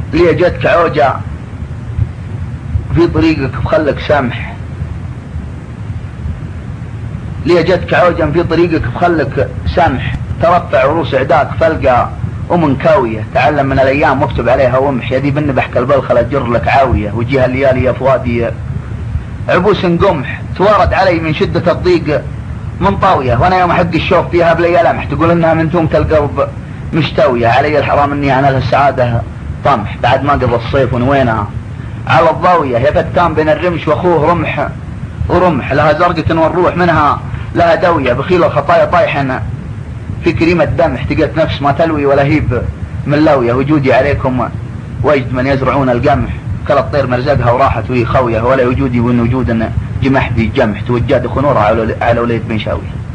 ليه جتك عوجة في طريقك بخلك سمح، ليه جتك عوجا في طريقك بخلك سمح، ترفع عروس عداك فلقى كاوية، تعلم من الايام واكتب عليها ومح، يدي بنبحك البلخلة تجر لك عاوية، وجيها الليالي يا فؤادي عبوس قمح، توارد علي من شدة الضيق من طاوية، وانا يوم حق الشوف فيها بلي لمح، تقول انها من تومة القلب مشتوية، علي الحرام اني انا للسعادة طمح، بعد ما قضى الصيف ونوينها على الضاوية، يا فتان بين الرمش واخوه رمح ورمح، لها زرقة والروح منها لها دوية، بخيل الخطايا طايحا في كريمة دم، احتقت نفس ما تلوي ولا هيب من لوية، وجودي عليكم وجد من يزرعون القمح، كل الطير مرزقها وراحت وهي خوية، ولا وجودي وان وجود جمح بجمح، توجد خنورة على وليد بن شاوية.